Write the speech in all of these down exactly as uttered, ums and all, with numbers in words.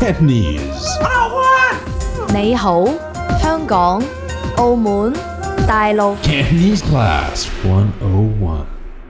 Cantonese. 你好，香港、澳門、大陸。 Cantonese Class one oh one.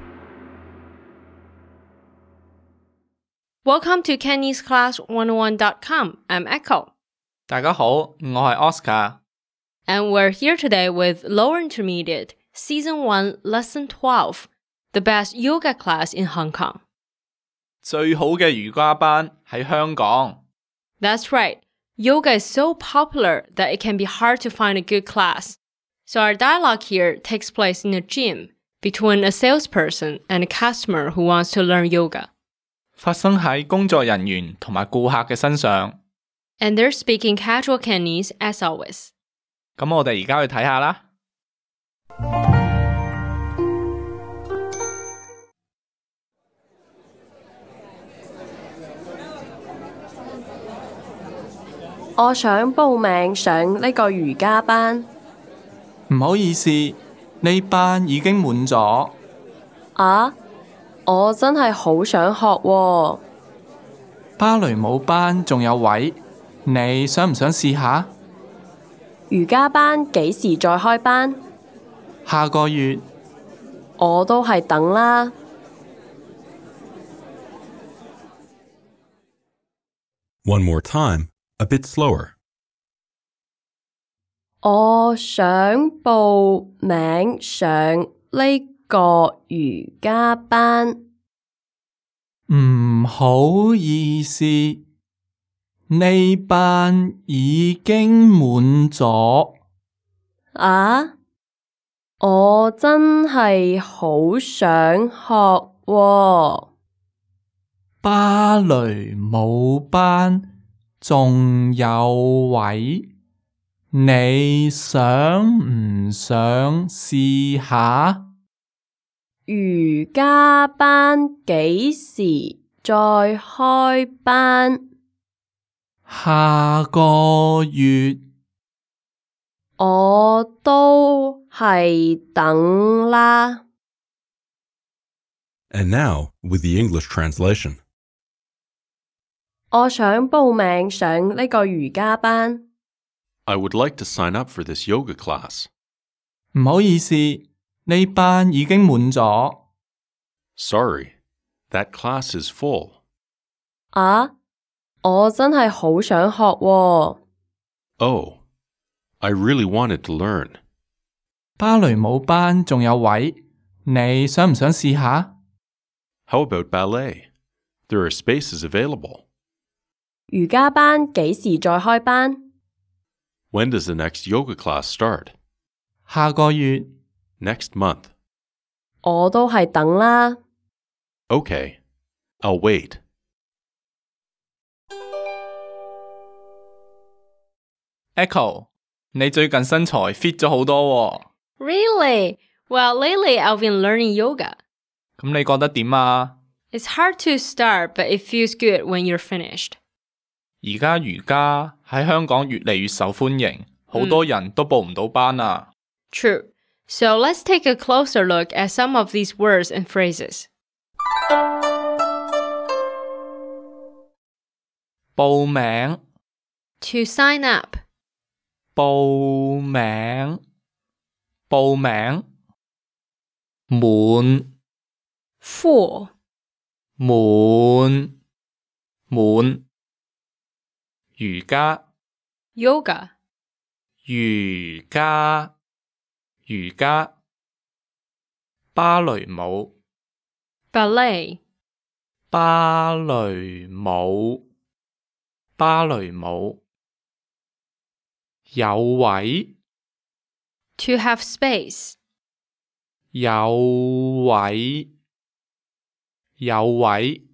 Welcome to Cantonese Class one oh one dot com. I'm Echo. 大家好，我係 Oscar。 And we're here today with Lower Intermediate, Season one, Lesson twelve, the best yoga class in Hong Kong. 最好嘅瑜伽班喺香港。 That's right. Yoga is so popular that it can be hard to find a good class. So our dialogue here takes place in a gym between a salesperson and a customer who wants to learn yoga. 發生喺工作人員同埋顧客嘅身上。 And they're speaking casual Cantonese as always. 咁我哋而家去睇下啦。 我想報名上呢個瑜伽班。 唔好意思，呢班已經滿咗。 啊，我真係好想學喎。 芭蕾舞班仲有位，你想唔想試下？ 瑜伽班幾時再開班？ 下個月。 我都係等啦。 One more time, a bit slower. 我想報名上呢個瑜伽班。 唔好意思，呢班已經滿咗。 啊，我真係好想學喎。 芭蕾舞班仲有位，你想唔想試下？ 瑜伽班幾時再開班？ 下個月。 我都係等啦。 And now, with the English translation. 我想報名上呢個瑜伽班。 I would like to sign up for this yoga class. 唔好意思，呢班已經滿咗。 Sorry, that class is full. 啊，我真係好想學喎。 Oh, I really wanted to learn. 芭蕾舞班仲有位，你想唔想試下？ How about ballet? There are spaces available. 瑜伽班幾時再開班？ When does the next yoga class start? 下個月。 Next month. 我都係等啦。 Okay, I'll wait. Echo， 你最近身材 fit 咗好多喎。 Really? Well, lately I've been learning yoga. 咁你覺得點啊？ It's hard to start, but it feels good when you're finished. 而家瑜伽喺香港越嚟越受歡迎，好多人都報唔到班啊。 True. So let's take a closer look at some of these words and phrases. 報名。 To sign up. 報名。報名。滿。 Full. 滿。滿。瑜伽。 Yoga. 瑜伽。瑜伽。芭蕾舞。 Ballet. 芭蕾舞。芭蕾舞。有位。 To have space. 有位。有位。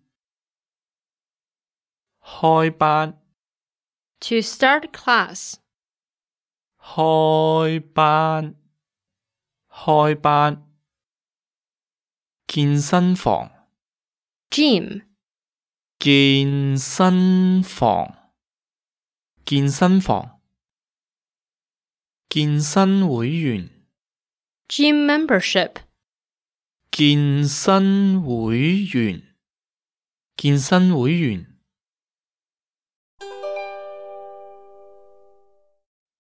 開班。 To start class. 開班。開班。健身房。 Gym. 健身房。健身房。健身會員。 Gym membership. 健身會員。健身會員。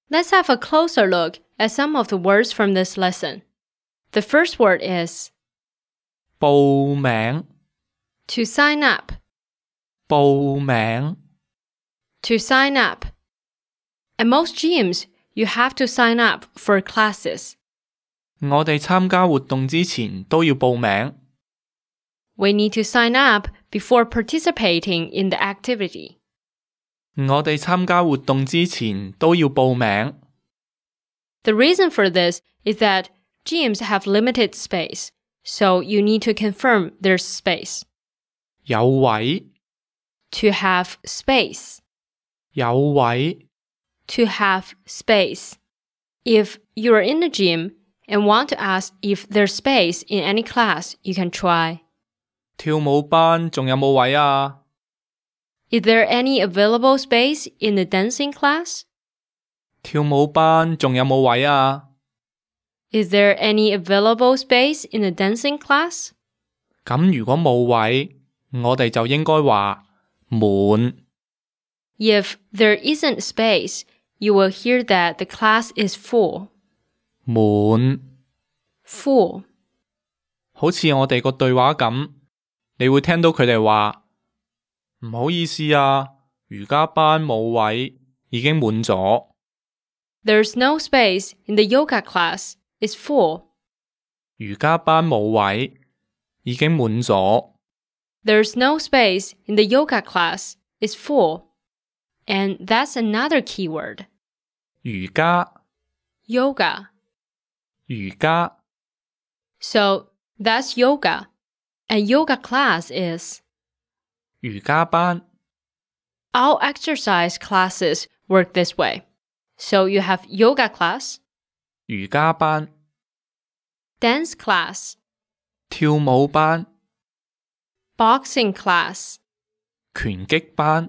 Let's have a closer look at some of the words from this lesson. The first word is 報名 to sign up. 報名 To sign up. At most gyms, you have to sign up for classes. 我哋參加活動之前都要報名。 We need to sign up before participating in the activity. 我哋參加活動之前都要報名。 The reason for this is that gyms have limited space, so you need to confirm there's space. 有位 To have space. 有位 To have space. If you're in the gym and want to ask if there's space in any class, you can try. 跳舞班仲有冇位啊？ Is there any available space in the dancing class? 跳舞班仲有冇位啊？ Is there any available space in the dancing class? 咁如果冇位，我哋就應該話滿。 If there isn't space, you will hear that the class is full. 滿 Full. 好似我哋個對話咁，你會聽到佢哋話唔好意思啊，瑜伽班冇位，已經滿咗。 There's no space in the yoga class. It's full. 瑜伽班冇位，已經滿咗。 There's no space in the yoga class. It's full. And that's another keyword. 瑜伽 Yoga. 瑜伽 So that's yoga. And yoga class is. 瑜伽班 All exercise classes work this way. So you have yoga class, 瑜伽班 dance class, 跳舞班 boxing class, 拳擊班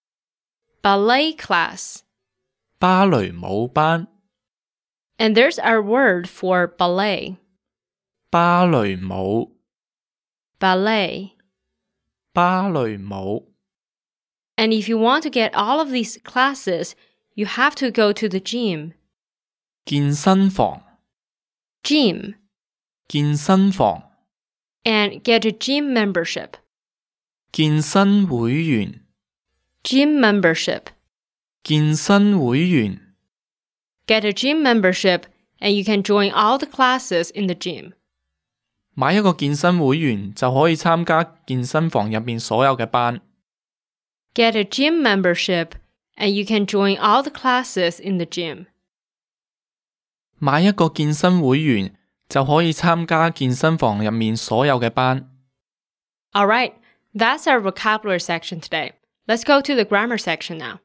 ballet class. 芭蕾舞班 And there's our word for ballet. 芭蕾舞 Ballet. 芭蕾舞 And if you want to get all of these classes, you have to go to the gym. 健身房 Gym. 健身房 And get a gym membership. 健身會員 Gym membership. 健身會員 Get a gym membership and you can join all the classes in the gym. 買一個健身會員就可以參加健身房入面所有嘅班。 Get a gym membership and you can join all the classes in the gym. 買一個健身會員就可以參加健身房入面所有嘅班。 Alright, that's our vocabulary section today. Let's go to the grammar section now.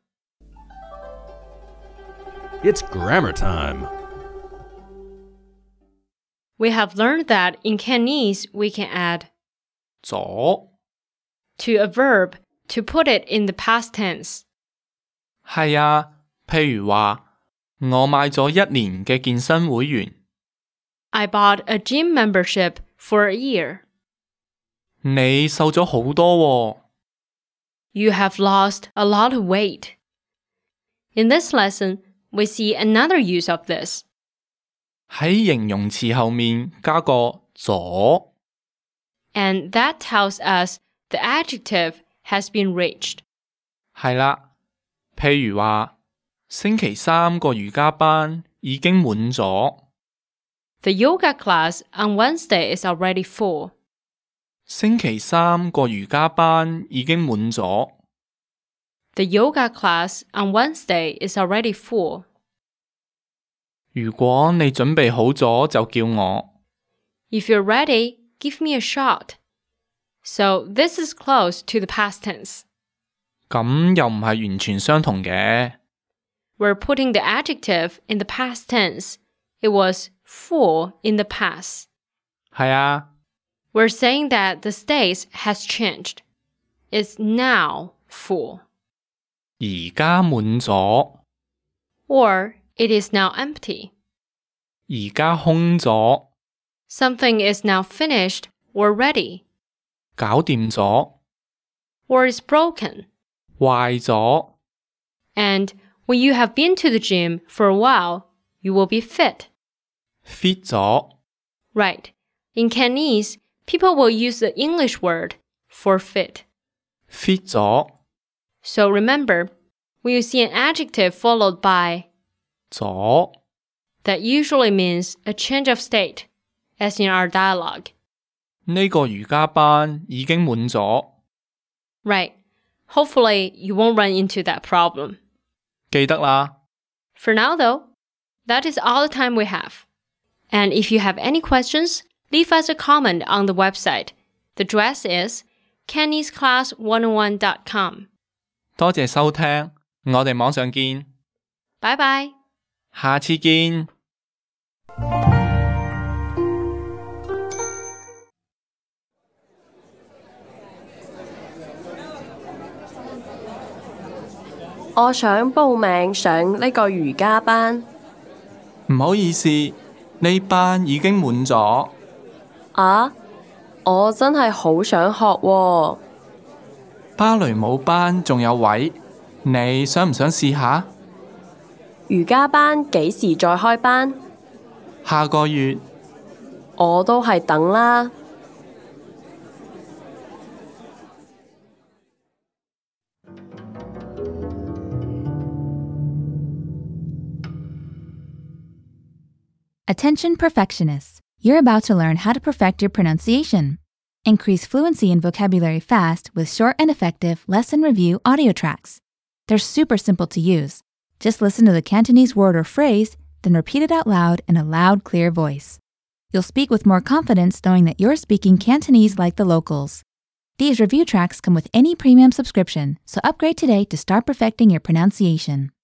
It's grammar time. We have learned that in Cantonese we can add 咗 to a verb to put it in the past tense. 係啊，譬如話我買咗一年嘅健身會員。 I bought a gym membership for a year. 你瘦咗好多喎。 You have lost a lot of weight. In this lesson, we see another use of this. 喺形容詞後面加個咗。 And that tells us the adjective has been reached. 係啦，譬如話星期三個瑜伽班已經滿咗。 The yoga class on Wednesday is already full. 星期三個瑜伽班已經滿咗。 The yoga class on Wednesday is already full. 如果你準備好咗就叫我。 If you're ready, give me a shot. So this is close to the past tense. 咁又唔係完全相同嘅。 We're putting the adjective in the past tense. It was full in the past. 係啊， We're saying that the state has changed. It's now full. 而家滿咗， Or it is now empty. 而家空咗， Something is now finished or ready. 搞掂咗， Or is broken. 壞咗， And When you have been to the gym for a while, you will be fit. fit 咗 Right. In Cantonese, people will use the English word for fit. fit 咗 So remember, when you see an adjective followed by 咗 that usually means a change of state, as in our dialogue. 呢個瑜伽班已經滿咗， Right. Hopefully, you won't run into that problem. 記得啦。 For now, though, that is all the time we have. And if you have any questions, leave us a comment on the website. The address is cantonese class one oh one dot com. 多謝收聽，我哋網上見， Bye bye. 下次見。 我想報名上呢個瑜伽班。 唔好意思，呢班已經滿咗。 啊，我真係好想學喎。 芭蕾舞班仲有位，你想唔想試下？ 瑜伽班幾時再開班？ 下個月。 我都係等啦。 Attention perfectionists. You're about to learn how to perfect your pronunciation. Increase fluency and vocabulary fast with short and effective lesson review audio tracks. They're super simple to use. Just listen to the Cantonese word or phrase, then repeat it out loud in a loud, clear voice. You'll speak with more confidence knowing that you're speaking Cantonese like the locals. These review tracks come with any premium subscription, so upgrade today to start perfecting your pronunciation.